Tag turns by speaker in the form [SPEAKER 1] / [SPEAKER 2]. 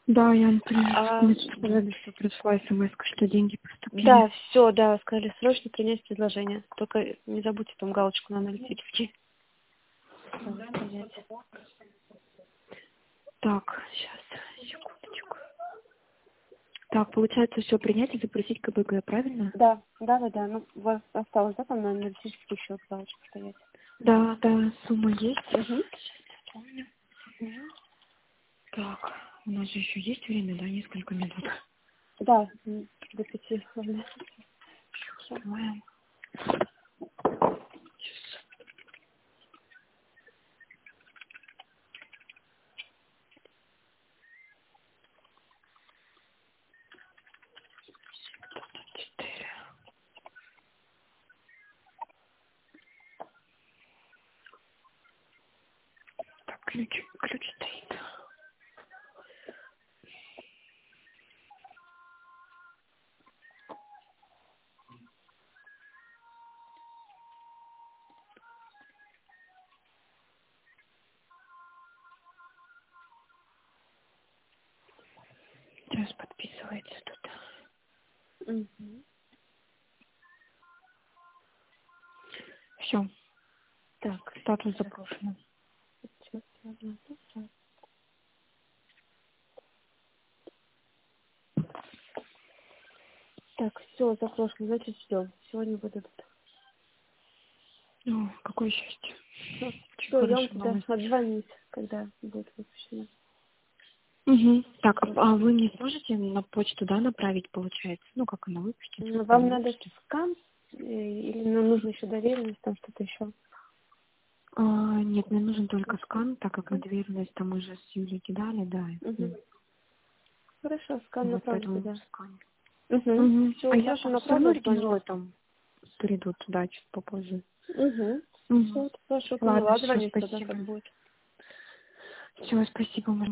[SPEAKER 1] Да, я
[SPEAKER 2] А,
[SPEAKER 1] мне сказали, что пришла смс, что деньги
[SPEAKER 2] да,
[SPEAKER 1] поступили.
[SPEAKER 2] все, да, сказали срочно принять предложение. Только не забудьте там галочку на аналитический.
[SPEAKER 1] Так, сейчас, секундочку. Так, получается, все принять и запросить КБГ, правильно?
[SPEAKER 2] Да, да, да, да. Ну, у вас осталось, да, там на аналитический счет галочка стоять.
[SPEAKER 1] Да, да, сумма есть.
[SPEAKER 2] Угу.
[SPEAKER 1] Помню. Так, у нас же еще есть время, да, несколько минут.
[SPEAKER 2] Да, до 5, ладно.
[SPEAKER 1] Открываем. Четыре. Так, ключ стоит. Сейчас подписывается тут.
[SPEAKER 2] Угу.
[SPEAKER 1] Все,
[SPEAKER 2] Так,
[SPEAKER 1] статус запрошен.
[SPEAKER 2] сейчас я обновлю. Так, все, запрошено, значит, все. Сегодня выдадут.
[SPEAKER 1] О, какое счастье. Очень
[SPEAKER 2] Все, я вам
[SPEAKER 1] хорошая
[SPEAKER 2] тогда
[SPEAKER 1] новость.
[SPEAKER 2] отзвонюсь, когда будет выпущено.
[SPEAKER 1] Угу. Так, а вы не сможете на почту, да, направить, получается? Ну, как она выпустится, когда
[SPEAKER 2] Вам
[SPEAKER 1] она
[SPEAKER 2] надо
[SPEAKER 1] выпустится?
[SPEAKER 2] скан или нам нужно еще доверенность, там что-то еще?
[SPEAKER 1] Нет, мне нужен только скан, так как мы доверенность там уже с Юлей кидали, да.
[SPEAKER 2] Угу. Хорошо, скан
[SPEAKER 1] Вот
[SPEAKER 2] направлю
[SPEAKER 1] поэтому
[SPEAKER 2] тогда.
[SPEAKER 1] скан.
[SPEAKER 2] Угу.
[SPEAKER 1] Угу.
[SPEAKER 2] Все,
[SPEAKER 1] А я
[SPEAKER 2] хорошо,
[SPEAKER 1] там все равно
[SPEAKER 2] направлю,
[SPEAKER 1] оригиналы
[SPEAKER 2] отзвоню.
[SPEAKER 1] там придут туда чуть попозже.
[SPEAKER 2] Угу.
[SPEAKER 1] Угу.
[SPEAKER 2] Все, хорошо,
[SPEAKER 1] Ладно,
[SPEAKER 2] поняла,
[SPEAKER 1] все,
[SPEAKER 2] звонить тогда, как
[SPEAKER 1] спасибо.
[SPEAKER 2] будет.
[SPEAKER 1] Все, спасибо, Марина.